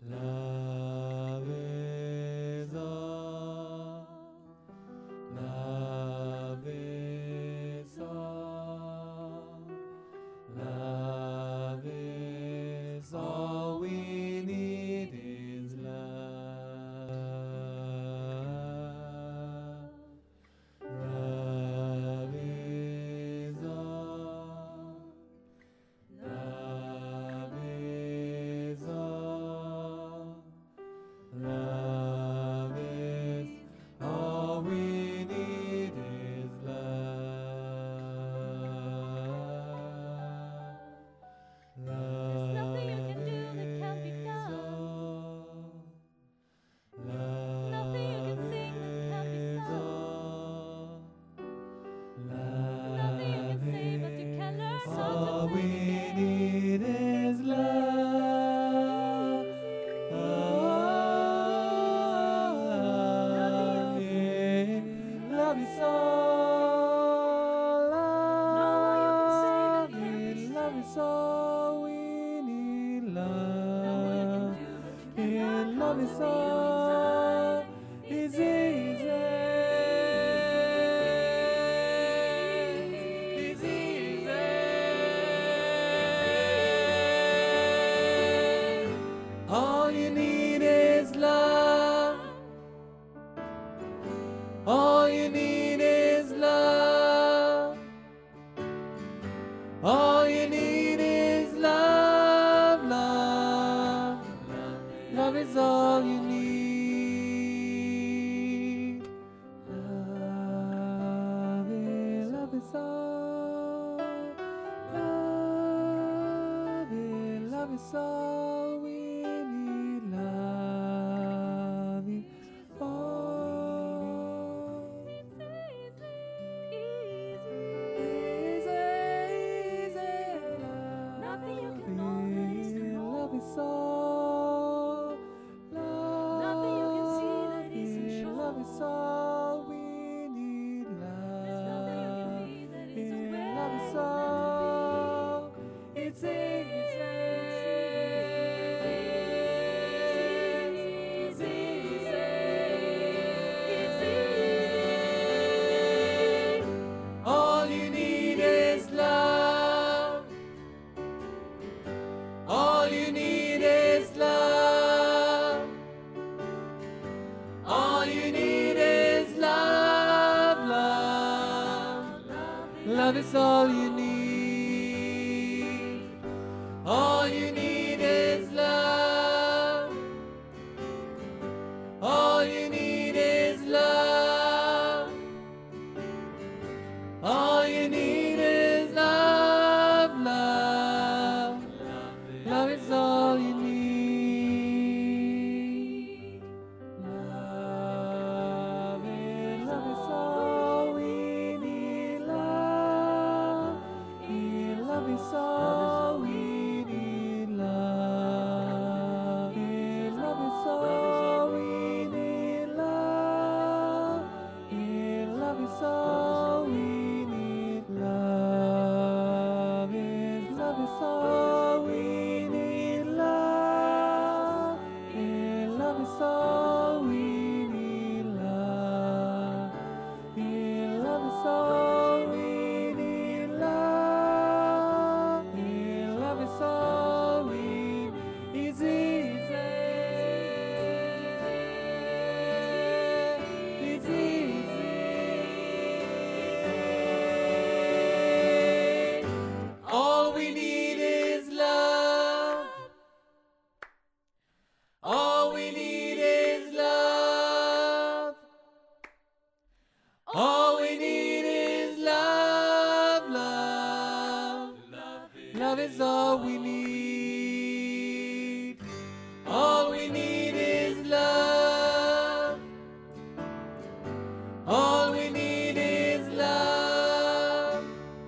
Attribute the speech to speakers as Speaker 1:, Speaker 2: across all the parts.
Speaker 1: Love is all. Love is all. Love is all we need is love. Love is all. Love is all. Love is all we need is love.
Speaker 2: There's nothing you can do that can't be done. Nothing you can sing that can't be sung. Nothing you can say, but you can learn how
Speaker 1: All
Speaker 2: to
Speaker 1: we
Speaker 2: play.
Speaker 1: need is love. Love is all. Love is all we need. Love. Love is all. It's easy. It's easy. All you need is love. All you need is love. All you need is love, love. Love is all you need. Love is all. Love is all we need. Love is all.
Speaker 2: It's easy, easy. Nothing you can know that is to know.
Speaker 1: Love is all.
Speaker 2: Nothing you can see that isn't shown.
Speaker 1: Love is all we need.
Speaker 2: There's nothing you can be that isn't where
Speaker 1: Love is
Speaker 2: you
Speaker 1: all.
Speaker 2: meant
Speaker 1: It's easy.
Speaker 2: It's easy.
Speaker 1: All you need is love. All you need is love. All you need is love, love. Love is all you need. All you need is love. All you need is love. All you need is love, love. Love is all you need. Love is all we need. Love is all we need. Love is all we need. Love is all we need. Love is all we need. Love is all we need. Love is all we need. Love is all we need. It's easy. It's easy. All we need is love. All we need is love. All we need is love, love. Love is all we need. All we need is love. All we need is love.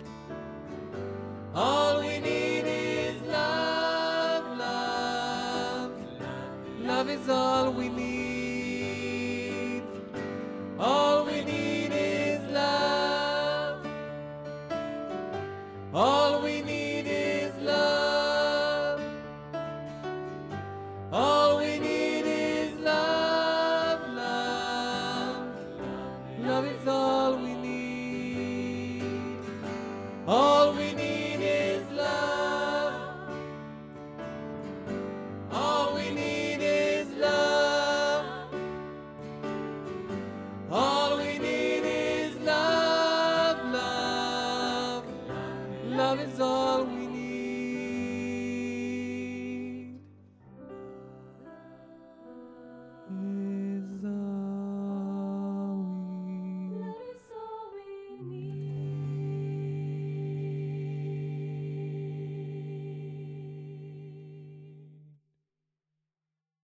Speaker 1: All we need is love, love. Love is all we need. All we need is love. All we need